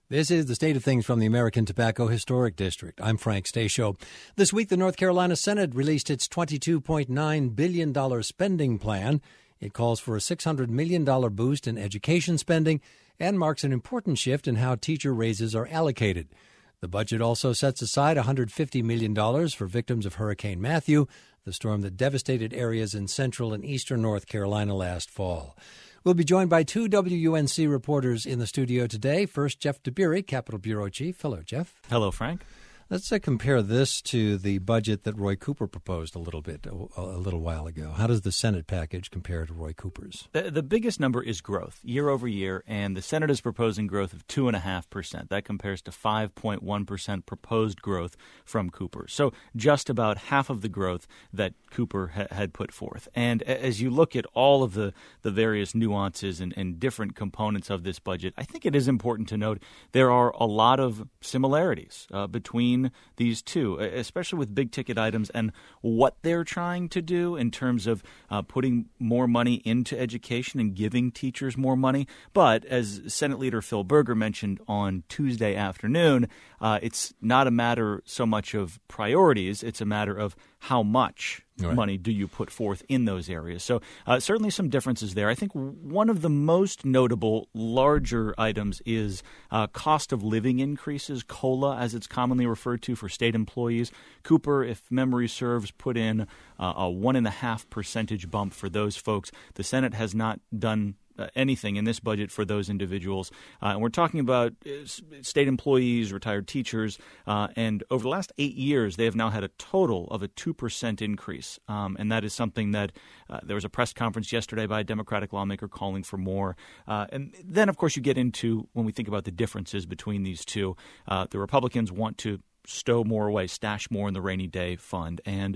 This is the State of Things from the American Tobacco Historic District. I'm Frank Stasio. This week, the North Carolina Senate released its $22.9 billion spending plan. It calls for a $600 million boost in education spending and marks an important shift in how teacher raises are allocated. The budget also sets aside $150 million for victims of Hurricane Matthew, the storm that devastated areas in central and eastern North Carolina last fall. We'll be joined by two WUNC reporters in the studio today. First, Jeff DeBerry, Capitol Bureau Chief. Hello, Jeff. Hello, Frank. Let's compare this to the budget that Roy Cooper proposed a little while ago. How does the Senate package compare to Roy Cooper's? The biggest number is growth year over year, and the Senate is proposing growth of 2.5%. That compares to 5.1% proposed growth from Cooper. So just about half of the growth that Cooper had put forth. And as you look at all of the various nuances and different components of this budget, I think it is important to note there are a lot of similarities between these two, especially with big-ticket items and what they're trying to do in terms of putting more money into education and giving teachers more money. But as Senate Leader Phil Berger mentioned on Tuesday afternoon, it's not a matter so much of priorities. It's a matter of how much money do you put forth in those areas. So certainly some differences there. I think one of the most notable larger items is cost of living increases, COLA, as it's commonly referred to for state employees. Cooper, if memory serves, put in a 1.5 percentage bump for those folks. The Senate has not done anything in this budget for those individuals. And we're talking about state employees, retired teachers, and over the last 8 years, they have now had a total of a 2% increase. And that is something that there was a press conference yesterday by a Democratic lawmaker calling for more. And then, of course, you get into when we think about the differences between these two. The Republicans want to stow more away, stash more in the rainy day fund. And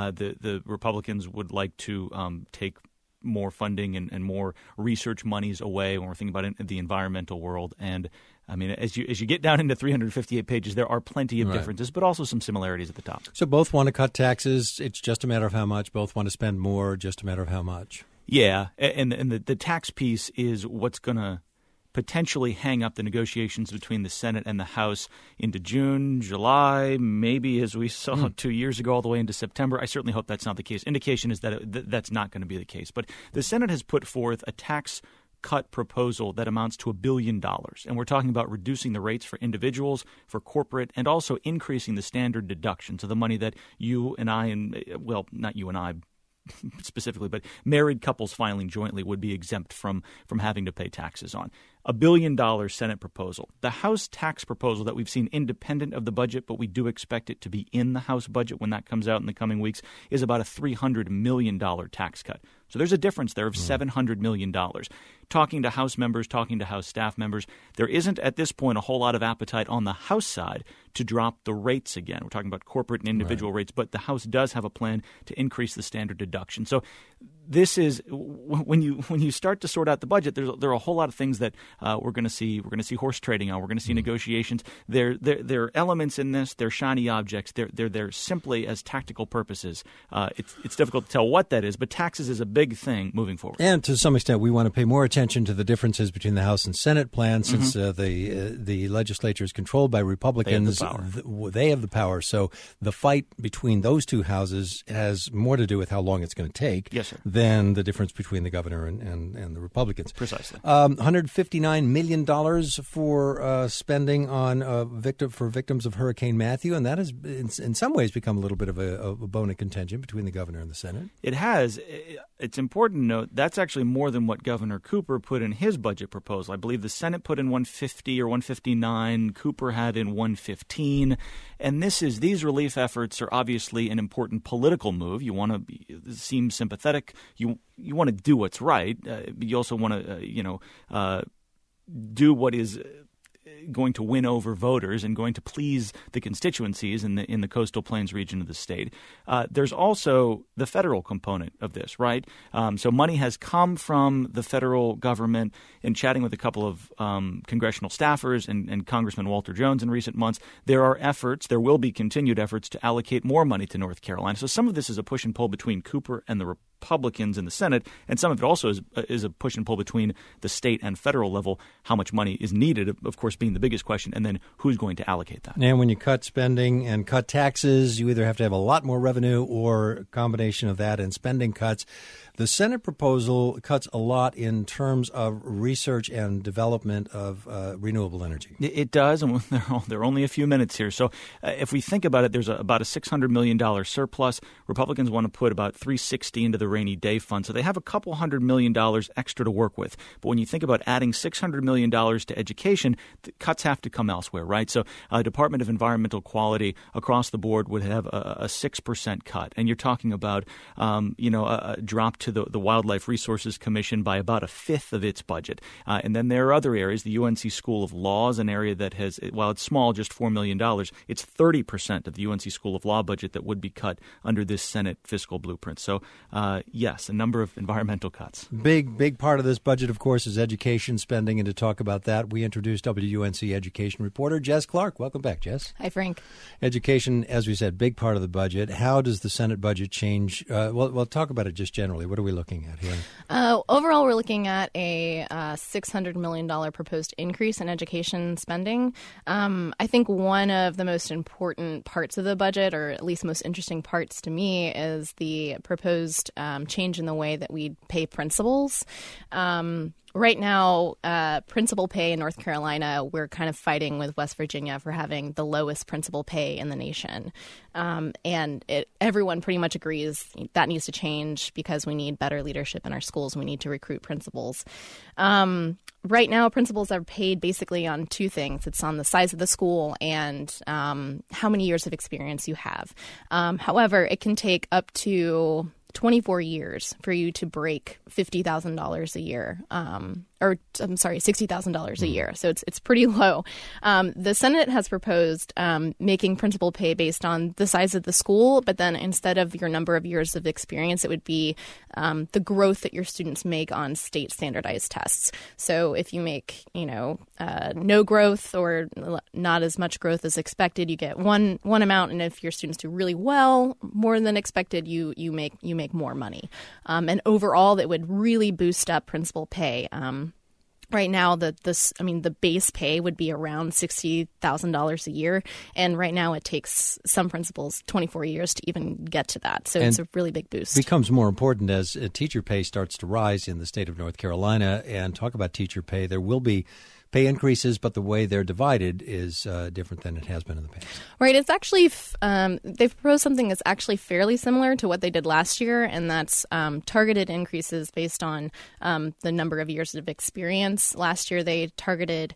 the Republicans would like to take more funding and more research monies away when we're thinking about the environmental world. And I mean, as you get down into 358 pages, there are plenty of differences, but also some similarities at the top. So both want to cut taxes. It's just a matter of how much. Both want to spend more. Just a matter of how much. Yeah, and the tax piece is what's going to potentially hang up the negotiations between the Senate and the House into June, July, maybe as we saw 2 years ago all the way into September. I certainly hope that's not the case. Indication is that that's not going to be the case. But the Senate has put forth a tax cut proposal that amounts to $1 billion. And we're talking about reducing the rates for individuals, for corporate, and also increasing the standard deduction. So the money that you and I, well, not you and I specifically, but married couples filing jointly would be exempt from having to pay taxes on. $1 billion Senate proposal. The House tax proposal that we've seen independent of the budget, but we do expect it to be in the House budget when that comes out in the coming weeks, is about a $300 million tax cut. So there's a difference there of $700 million. Talking to House members, talking to House staff members, there isn't at this point a whole lot of appetite on the House side to drop the rates again. We're talking about corporate and individual rates, but the House does have a plan to increase the standard deduction. So this is when you start to sort out the budget, there are a whole lot of things that we're going to see. We're going to see horse trading on. We're going to see negotiations. There are elements in this. They're shiny objects. They're there simply as tactical purposes. It's difficult to tell what that is, but taxes is a big thing moving forward. And to some extent, we want to pay more attention to the differences between the House and Senate plans, since the legislature is controlled by Republicans. They have the power. So the fight between those two houses has more to do with how long it's going to take. Yes, sir. Than the difference between the governor and the Republicans. Precisely. $159 million for spending on victims of Hurricane Matthew, and that has in some ways become a little bit of a bone of contention between the governor and the Senate. It has. It's important to note that's actually more than what Governor Cooper put in his budget proposal. I believe the Senate put in 150 or 159. Cooper had in 115. And these relief efforts are obviously an important political move. You want to seem sympathetic. You want to do what's right. You also want to do what is going to win over voters and going to please the constituencies in the Coastal Plains region of the state. There's also the federal component of this, right? So money has come from the federal government. In chatting with a couple of congressional staffers and Congressman Walter Jones in recent months, there will be continued efforts to allocate more money to North Carolina. So some of this is a push and pull between Cooper and the Republicans in the Senate, and some of it also is a push and pull between the state and federal level, how much money is needed, of course, being the biggest question, and then who's going to allocate that. And when you cut spending and cut taxes, you either have to have a lot more revenue or a combination of that and spending cuts. The Senate proposal cuts a lot in terms of research and development of renewable energy. It does, and there are only a few minutes here. So if we think about it, there's about a $600 million surplus. Republicans want to put about $360 into the rainy day fund, so they have a couple $100 million extra to work with. But when you think about adding $600 million to education, the cuts have to come elsewhere, right? So Department of Environmental Quality across the board would have a 6% cut, and you're talking about a drop to the Wildlife Resources Commission by about a fifth of its budget. And then there are other areas. The UNC School of Law is an area that has, while it's small, just $4 million, it's 30% of the UNC School of Law budget that would be cut under this Senate fiscal blueprint. So, yes, a number of environmental cuts. Big part of this budget, of course, is education spending. And to talk about that, we introduced WUNC education reporter Jess Clark. Welcome back, Jess. Hi, Frank. Education, as we said, big part of the budget. How does the Senate budget change? Well, talk about it just generally. What are we looking at here? Overall, we're looking at a $600 million proposed increase in education spending. I think one of the most important parts of the budget, or at least most interesting parts to me, is the proposed change in the way that we pay principals. Right now, principal pay in North Carolina, we're kind of fighting with West Virginia for having the lowest principal pay in the nation. And everyone pretty much agrees that needs to change because we need better leadership in our schools. We need to recruit principals. Right now, principals are paid basically on two things. It's on the size of the school and how many years of experience you have. However, it can take up to 24 years for you to break $50,000 a year, $60,000 a year. So it's pretty low. The Senate has proposed making principal pay based on the size of the school, but then instead of your number of years of experience, it would be the growth that your students make on state standardized tests. So if you make, no growth or not as much growth as expected, you get one amount, and if your students do really well, more than expected, you make more money. And overall, that would really boost up principal pay. Right now, the base pay would be around $60,000 a year, and right now it takes some principals 24 years to even get to that. So it's a really big boost. Becomes more important as teacher pay starts to rise in the state of North Carolina. And talk about teacher pay, there will be pay increases, but the way they're divided is different than it has been in the past. Right. It's actually they've proposed something that's actually fairly similar to what they did last year, and that's targeted increases based on the number of years of experience. Last year, they targeted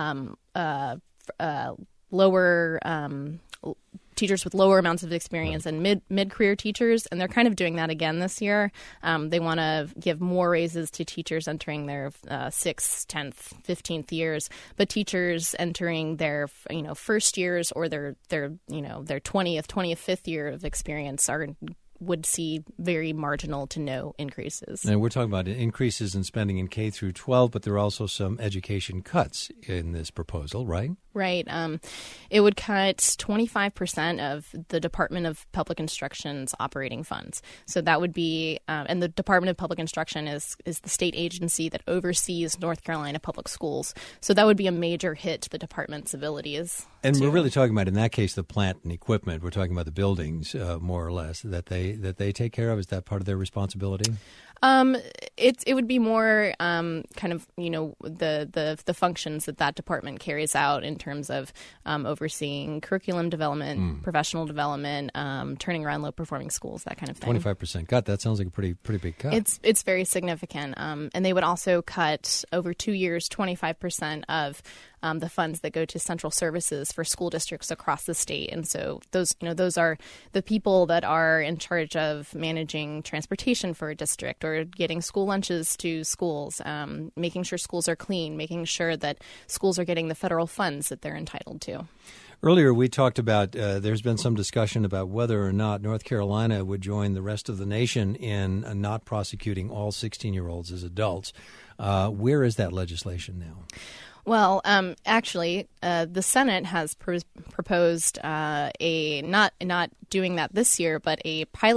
lower teachers with lower amounts of experience and mid-career teachers, and they're kind of doing that again this year. They want to give more raises to teachers entering their 6th, 10th, 15th years, but teachers entering their first years or their 20th, 25th year of experience would see very marginal to no increases. And we're talking about increases in spending in K through 12, but there are also some education cuts in this proposal, right? Right. It would cut 25% of the Department of Public Instruction's operating funds. So that would be, and the Department of Public Instruction is the state agency that oversees North Carolina public schools. So that would be a major hit to the department's abilities. And we're really talking about, in that case, the plant and equipment. We're talking about the buildings, more or less, that they take care of. Is that part of their responsibility? It would be more kind of the functions that department carries out in terms of overseeing curriculum development, professional development, turning around low performing schools, that kind of thing. 25% cut. That sounds like a pretty big cut. It's very significant. And they would also cut over 2 years 25% of the funds that go to central services for school districts across the state. And so those are the people that are in charge of managing transportation for a district or getting school lunches to schools, making sure schools are clean, making sure that schools are getting the federal funds that they're entitled to. Earlier, we talked about there's been some discussion about whether or not North Carolina would join the rest of the nation in not prosecuting all 16-year-olds as adults. Where is that legislation now? Well, actually, the Senate has proposed not doing that this year, but a pilot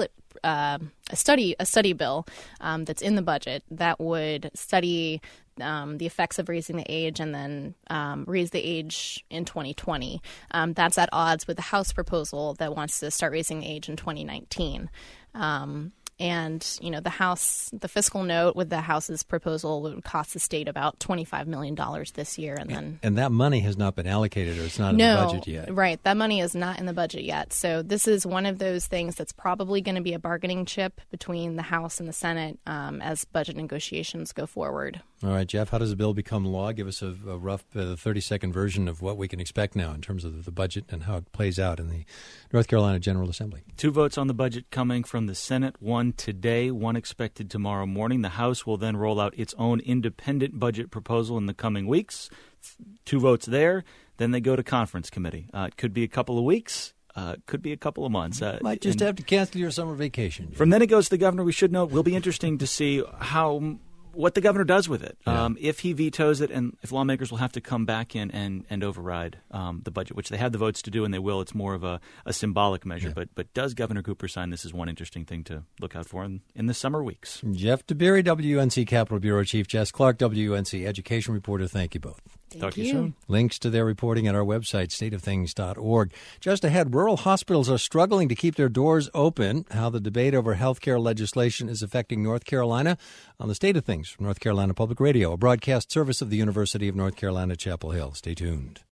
a study bill that's in the budget that would study the effects of raising the age and then raise the age in 2020. That's at odds with the House proposal that wants to start raising the age in 2019. And, the fiscal note with the House's proposal would cost the state about $25 million this year. And that money has not been allocated, or it's not in the budget yet. Right. That money is not in the budget yet. So this is one of those things that's probably going to be a bargaining chip between the House and the Senate as budget negotiations go forward. All right, Jeff, how does the bill become law? Give us a rough 30-second version of what we can expect now in terms of the budget and how it plays out in the North Carolina General Assembly. 2 votes on the budget coming from the Senate, 1 today, 1 expected tomorrow morning. The House will then roll out its own independent budget proposal in the coming weeks. 2 votes there. Then they go to conference committee. It could be a couple of weeks. Could be a couple of months. Might just have to cancel your summer vacation. From then it goes to the governor. We should know. Will be interesting to see what the governor does with it. Yeah. If he vetoes it, and if lawmakers will have to come back in and override the budget, which they have the votes to do, and they will. It's more of a symbolic measure. Yeah. But does Governor Cooper sign this is one interesting thing to look out for in the summer weeks. Jeff DeBerry, WUNC Capitol Bureau Chief, Jess Clark, WUNC Education Reporter. Thank you both. Talk to you soon. Links to their reporting at our website, stateofthings.org. Just ahead, rural hospitals are struggling to keep their doors open. How the debate over health care legislation is affecting North Carolina on the State of Things from North Carolina Public Radio, a broadcast service of the University of North Carolina, Chapel Hill. Stay tuned.